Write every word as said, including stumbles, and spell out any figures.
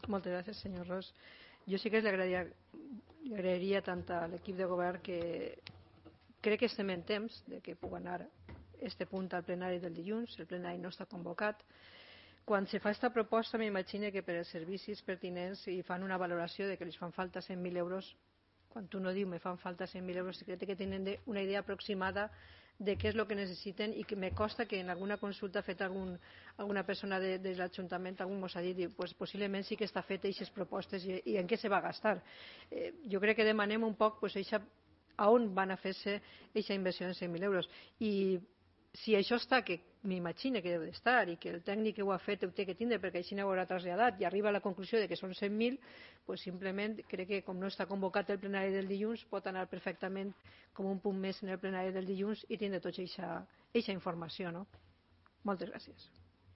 Moltes gràcies, senyor Ros. Jo sí que li agrairia, li agrairia tant a l'equip de govern que crec que estem en temps de que pugui anar este punt al plenari del dilluns. El plenari no està convocat. Quan se fa aquesta proposta m'imagino que per als servicis pertinents i fan una valoració de que li fan falta cent mil euros. Quan uno diu me fan falta cent mil euros, crec que tenen una idea aproximada de què és el que necessiten, i que me costa que en alguna consulta feta algun, alguna persona de, de l'Ajuntament algú mos ha dit, pues, possiblement sí que està feta aquestes propostes i, i en què se va gastar. Eh, jo crec que demanem un poc pues, eixa, a on van a fer-se aquesta inversió de cent mil euros. I si això està, que m'imagino que deu d'estar, i que el tècnic que ho ha fet ho té que tindre perquè així ho haurà traslladat i arriba a la conclusió de que són cent mil, pues simplement crec que com no està convocat el plenari del dilluns pot anar perfectament com un punt més en el plenari del dilluns i tindre tota aquesta informació. No? Moltes gràcies.